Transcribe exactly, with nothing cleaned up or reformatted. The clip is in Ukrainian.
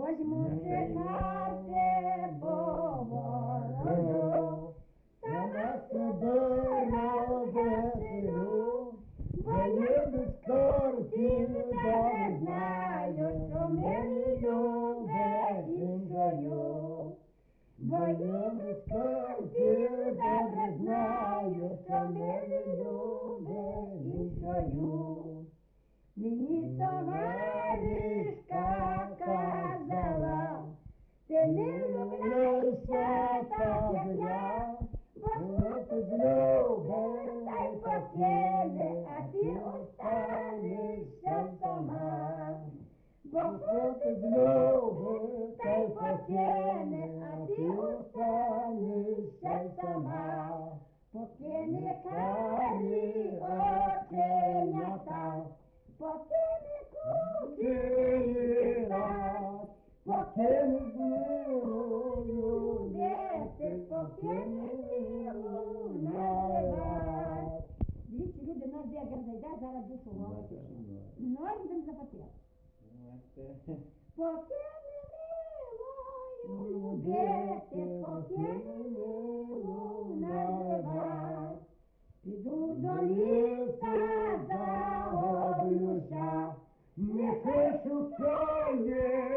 возьму карти по городу, сама себе розвеселю, бо я без картів добре знаю, що мені любить іншою. Бо я без картів добре знаю, що мені любить іншою. Мені товаришка казала, ти не влюбляйся так, як я, бо хлопець любить та й покине, а ти останешся сама. Бо хлопець любить та й покине, а ти останешся сама. Покине карі оченята, покине кучері рад, покине милою любити, покине милу наливать. Дивіться, люди, наш дягер зайде, зараз душу голос. Нож будемо запотіли. Покине милою любити, покине милу наливать. Піду до ліса, загублюся, нехай шукає